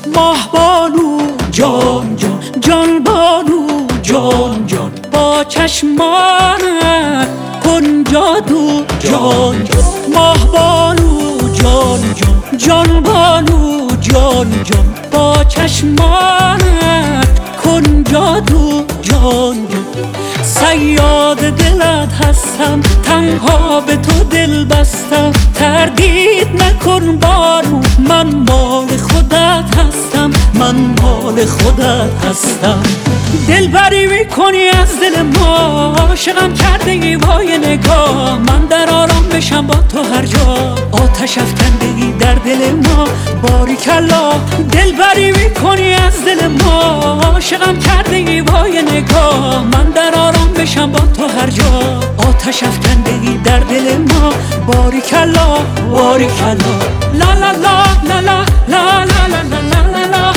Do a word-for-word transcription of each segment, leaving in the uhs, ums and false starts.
ماه بانو جان جان جان بانو جان جان با چشمانت کن جادو جان جان ماه بانو جان جان جان بانو جان جان با چشمانت کن جادو جان جان صیاد دلت هستم تنها به تو دل بستم تردید نکن بانو من مال خودت هستم من مال خودت هستم دلبری میکنی از دل ما عاشقم کرده ای وای نگاه من در آرام بشم با تو هر جا آتش افکنده ای در دل ما باریکلا دلبری میکنی از دل ما عاشقم کرده ای وای نگاه من در آرام بشم با تو هر جا آتش افکنده ای در دل ما باریکلا باریکلا لا لا لا لا لا لا لا لا لا لا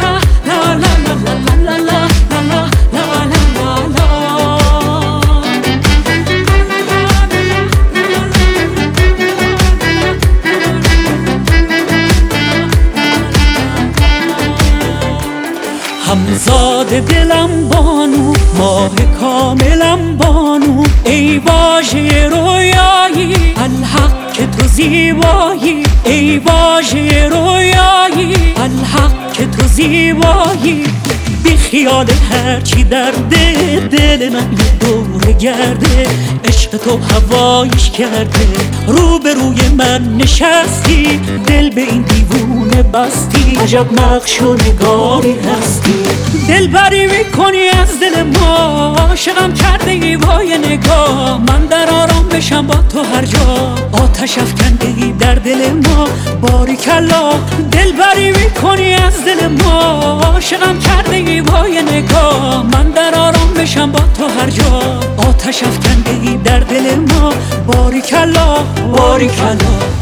همزاد دلم بانو ماه کاملم بانو ای واژه رویایی الحق که تو زیبایی ای واژه رویایی الحق که تو زیبایی بی خیال هرچی در دل دل من یه دور گرده عشق تو هوایش کرده رو به روی من نشستی دل به این دیوونه بستی عجب نقش و نگاری هستی دلبری میکنی از دل ما عاشقم کرده ای وای نگاه من در آرام بشم با تو هر جا آتش افکنده ای در دل ما باریکلا دلبری میکنی از دل ما عاشقم کرده ای وای نگاه من در آرام بشم با تو هر جا آتش افکنده ای در دل ما باریکلا باریکلا